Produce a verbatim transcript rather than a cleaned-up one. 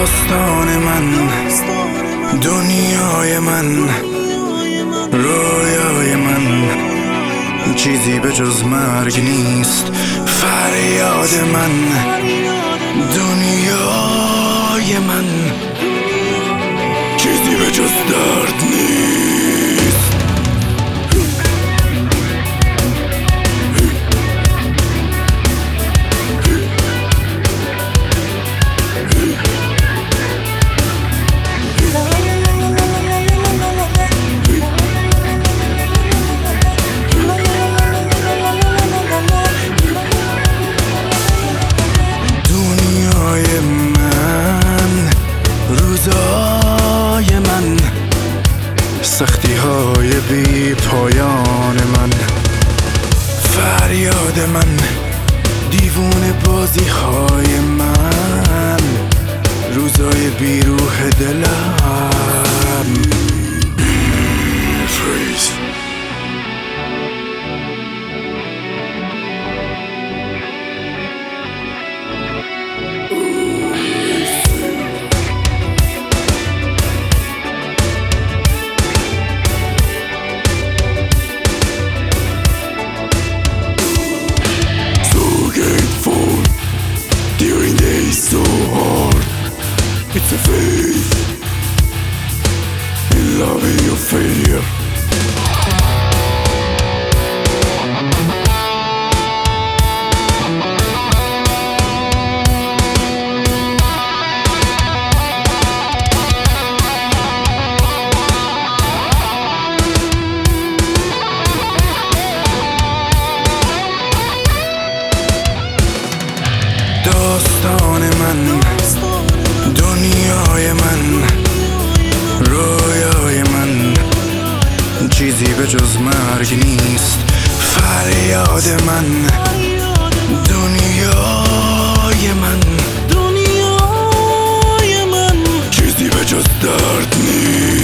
داستان من، دنیای من، رویای من، چیزی به جز مرگ نیست. فریاد من، دنیای من، چیزی به جز درد نیست. روزای من، سختی های بی پایان من، فریاد من، دیوونه بازی های من، روزای بی روح دلم. Freeze. During days so hard, it's a faith in loving your failure. داستان من، دنیای من، رویای من، چیزی به جز مرگ نیست. فریاد من، دنیای من، دنیای من، چیزی به جز درد نیست.